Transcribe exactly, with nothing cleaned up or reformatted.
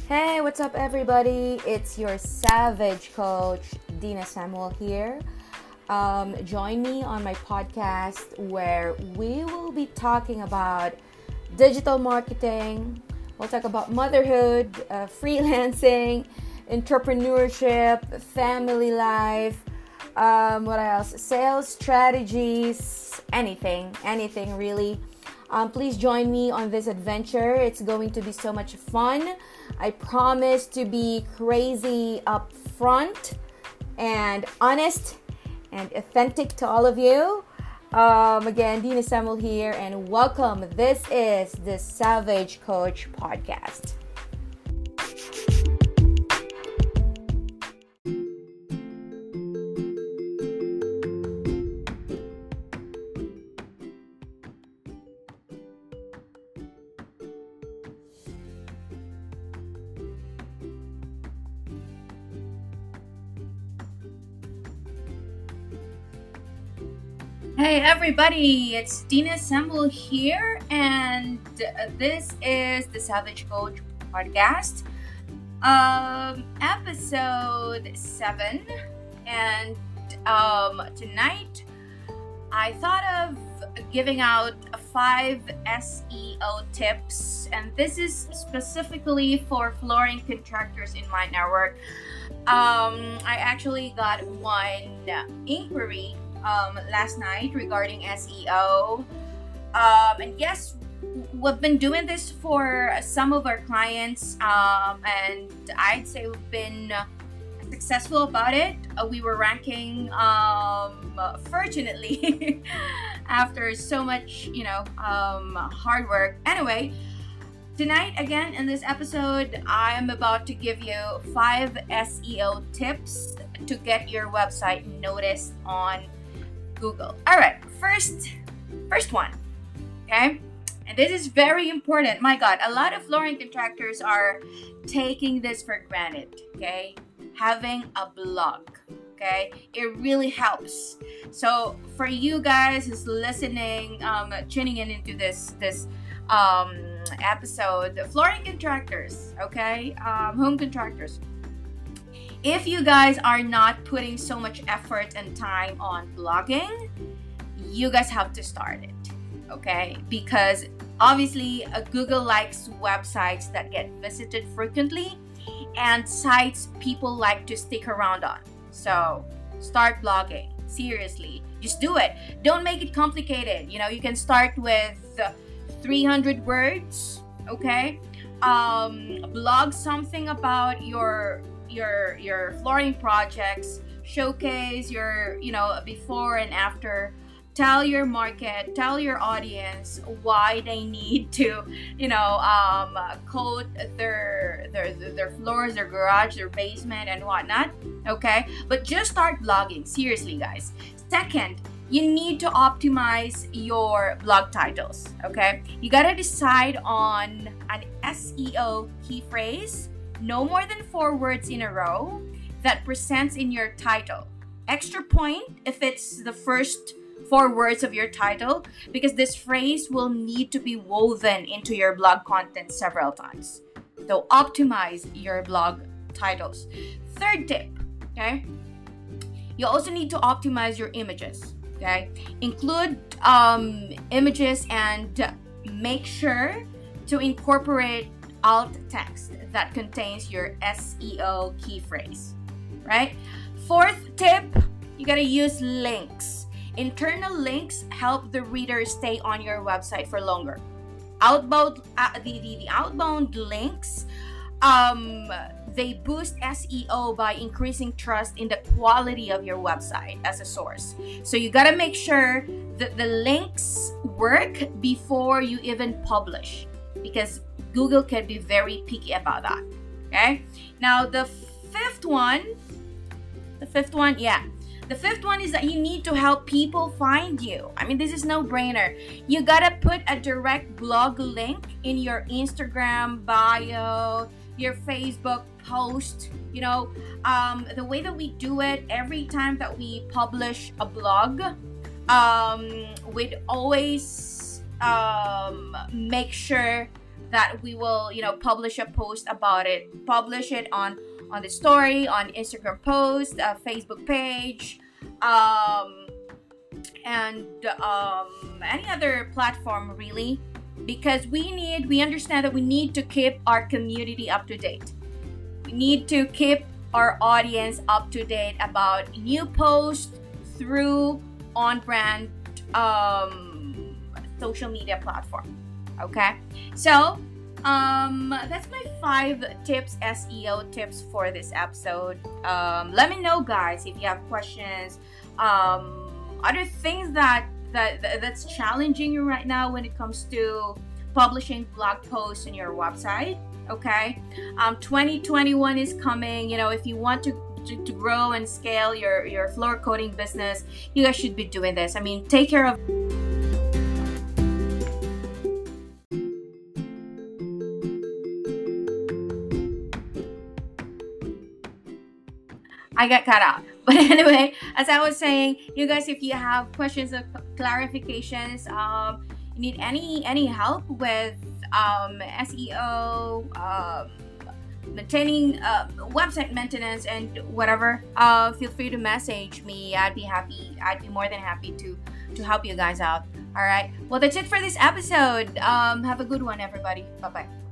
Hey, what's up, everybody? It's your Savage Coach, Dina Samuel here. Um, join me on my podcast where we will be talking about digital marketing. We'll talk about motherhood, uh, freelancing, entrepreneurship, family life, um, what else? Sales strategies, anything, anything really. Um, please join me on this adventure. It's going to be so much fun. I promise to be crazy upfront and honest and authentic to all of you. Um, again, Dina Samuel here, and welcome. This is the Savage Coach Podcast. Hey everybody, it's Dina Samuel here, and this is the Savage Coach Podcast, um, episode seven. And um, tonight I thought of giving out five S E O tips, and this is specifically for flooring contractors in my network. Um, I actually got one inquiry Um, last night regarding S E O, um, and yes, we've been doing this for some of our clients, um, and I'd say we've been successful about it. Uh, we were ranking, um, fortunately, after so much, you know, um, hard work. Anyway, tonight, again, in this episode, I am about to give you five S E O tips to get your website noticed on Google. All right, first, first one, okay? And this is very important. My God, a lot of flooring contractors are taking this for granted, okay? Having a blog, okay? It really helps. So for you guys who's listening, um, tuning in into this this um, episode, flooring contractors, okay? Um, home contractors. If you guys are not putting so much effort and time on blogging, you guys have to start it, okay? Because obviously, uh, Google likes websites that get visited frequently and sites people like to stick around on. So start blogging, seriously. Just do it. Don't make it complicated. You know, you can start with three hundred words, okay? Um, blog something about your your your flooring projects, showcase your, you know, before and after, tell your market, tell your audience why they need to, you know, um, coat their, their their floors, their garage, their basement and whatnot, okay? But just start blogging, seriously, guys. Second, you need to optimize your blog titles, okay? You gotta decide on an S E O key phrase, no more than four words in a row, that presents in your title. Extra point if it's the first four words of your title, because this phrase will need to be woven into your blog content several times. So optimize your blog titles. Third tip, okay? You also need to optimize your images, okay? Include um, images and make sure to incorporate alt text that contains your S E O key phrase, right? Fourth tip, you gotta use links. Internal links help the reader stay on your website for longer. Outbound, uh, the, the, the outbound links, um, they boost S E O by increasing trust in the quality of your website as a source. So you gotta make sure that the links work before you even publish, because Google can be very picky about that, okay? Now, the fifth one, the fifth one, yeah. The fifth one is that you need to help people find you. I mean, this is no-brainer. You gotta put a direct blog link in your Instagram bio, your Facebook post, you know. Um, the way that we do it, every time that we publish a blog, um, we'd always um, make sure that we will, you know, publish a post about it, publish it on on the story, on Instagram post, uh, Facebook page, um, and um, any other platform really, because we need, we understand that we need to keep our community up to date. We need to keep our audience up to date about new posts through on-brand um, social media platform. Okay, so um, that's my five tips, S E O tips for this episode. Um, let me know, guys, if you have questions, um, other things that, that that's challenging you right now when it comes to publishing blog posts on your website. Okay, um, twenty twenty-one is coming. You know, if you want to, to to grow and scale your your floor coating business, you guys should be doing this. I mean, take care of. I got cut out. But anyway, as I was saying, you guys, if you have questions or clarifications, um, you need any any help with um, S E O, um, maintaining uh, website maintenance, and whatever, uh, feel free to message me. I'd be happy. I'd be more than happy to to help you guys out. All right. Well, that's it for this episode. Um, have a good one, everybody. Bye bye.